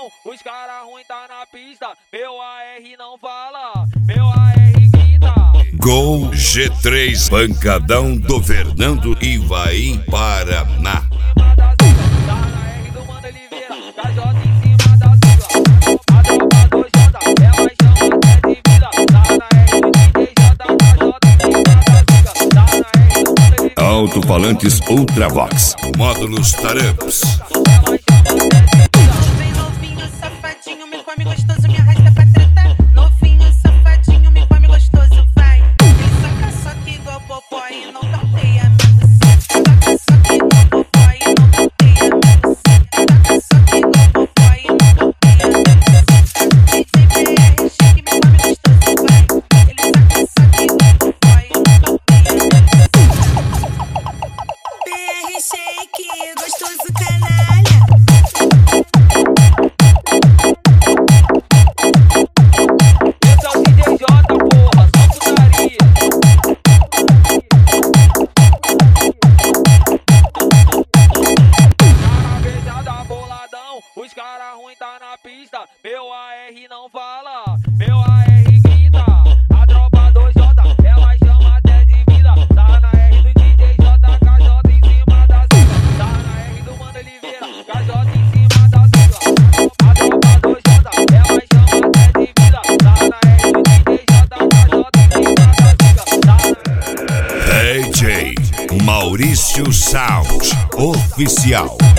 boladão, os cara ruim tá na pista. Meu AR não fala, meu AR grita. Gol G3, pancadão do Fernando Ivaí, Paraná. Tá na R do Mano Oliveira, KJ em cima da sigla. A tropa do Jota, ela chama até de vida. Tá na R do DJ J, KJ em cima da sigla. Tá na R do Mano Oliveira. Alto-falantes Ultravox, módulos Taramps. Novinho, safadinho, me come gostoso, me arrasta pra treta. Novinho, safadinho, me come gostoso, vai. Ele soca que igual popó e não tapeia minha buceta. Soca que igual popó e não tapeia minha buceta. Soca que igual popó e não tapeia minha buceta. DJ BR, shake, me come gostoso, vai. Ele soca que igual popó e não tapeia minha buceta. BR, shake, gostoso, canalha. Os cara ruim tá na pista, meu AR não fala, meu AR grita. A tropa do Jota, ela chama até de vida. Tá na R do DJ J, KJ em cima da sigla. Tá na R do Mano Oliveira, KJ em cima da sigla. A tropa do Jota, ela chama até de vida. Tá na R do DJ J, KJ em cima da sigla. DJ Maurício Sound Oficial.